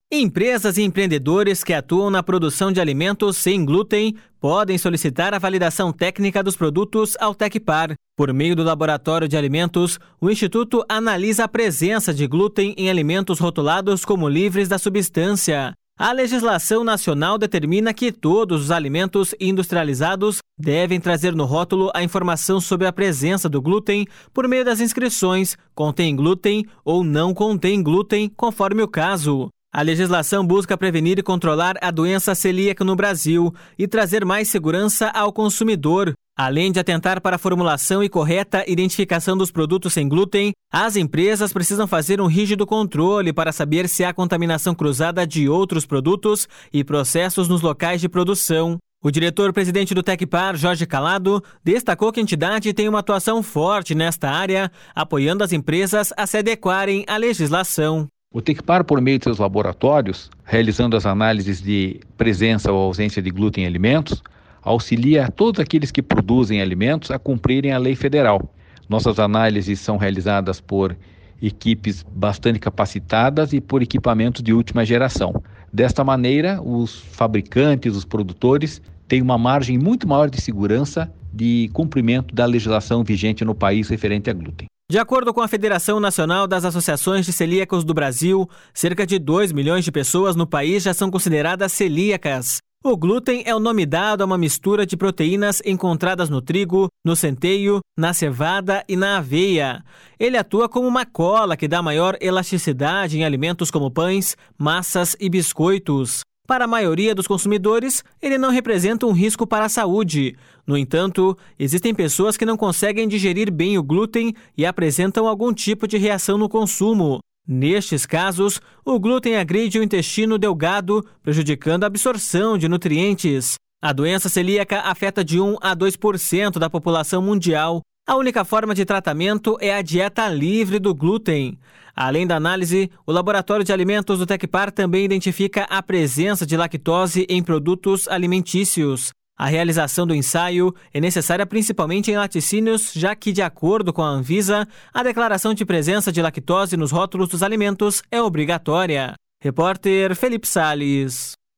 Empresas e empreendedores que atuam na produção de alimentos sem glúten podem solicitar a validação técnica dos produtos ao Tecpar. Por meio do Laboratório de Alimentos, o Instituto analisa a presença de glúten em alimentos rotulados como livres da substância. A legislação nacional determina que todos os alimentos industrializados devem trazer no rótulo a informação sobre a presença do glúten por meio das inscrições, contém glúten ou não contém glúten, conforme o caso. A legislação busca prevenir e controlar a doença celíaca no Brasil e trazer mais segurança ao consumidor. Além de atentar para a formulação e correta identificação dos produtos sem glúten, as empresas precisam fazer um rígido controle para saber se há contaminação cruzada de outros produtos e processos nos locais de produção. O diretor-presidente do Tecpar, Jorge Calado, destacou que a entidade tem uma atuação forte nesta área, apoiando as empresas a se adequarem à legislação. O Tecpar, por meio de seus laboratórios, realizando as análises de presença ou ausência de glúten em alimentos, auxilia todos aqueles que produzem alimentos a cumprirem a lei federal. Nossas análises são realizadas por equipes bastante capacitadas e por equipamentos de última geração. Desta maneira, os fabricantes, os produtores, têm uma margem muito maior de segurança de cumprimento da legislação vigente no país referente a glúten. De acordo com a Federação Nacional das Associações de Celíacos do Brasil, cerca de 2 milhões de pessoas no país já são consideradas celíacas. O glúten é o nome dado a uma mistura de proteínas encontradas no trigo, no centeio, na cevada e na aveia. Ele atua como uma cola que dá maior elasticidade em alimentos como pães, massas e biscoitos. Para a maioria dos consumidores, ele não representa um risco para a saúde. No entanto, existem pessoas que não conseguem digerir bem o glúten e apresentam algum tipo de reação no consumo. Nestes casos, o glúten agride o intestino delgado, prejudicando a absorção de nutrientes. A doença celíaca afeta de 1 a 2% da população mundial. A única forma de tratamento é a dieta livre do glúten. Além da análise, o Laboratório de Alimentos do Tecpar também identifica a presença de lactose em produtos alimentícios. A realização do ensaio é necessária principalmente em laticínios, já que, de acordo com a Anvisa, a declaração de presença de lactose nos rótulos dos alimentos é obrigatória. Repórter Felipe Salles.